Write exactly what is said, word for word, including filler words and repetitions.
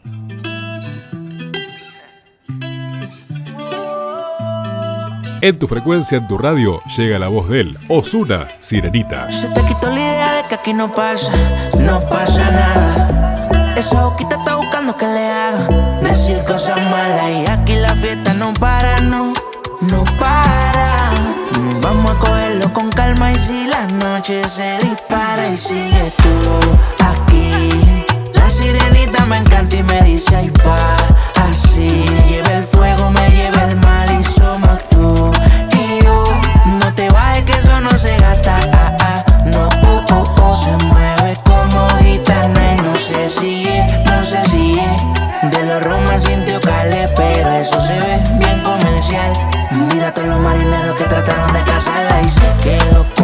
En tu frecuencia, en tu radio, llega la voz de él, Ozuna, Sirenita. Se te quitó la idea de que aquí no pasa, no pasa nada. Esa boquita está buscando que le haga decir cosas malas. Y aquí la fiesta no para, no, no para. Vamos a cogerlo con calma y si la noche se dispara y sigues tú aquí. La sirenita me encanta y me dice ay pa, así. Me lleva el fuego, me lleva el mal y somos tú y yo. No te bajes que eso no se gasta, ah, ah, no, oh, oh, oh. Se mueve como gitana y no sé si es, no sé si es de los Roma sintió Cale, pero eso se ve bien comercial. Mira a todos los marineros que trataron de casarla y se quedó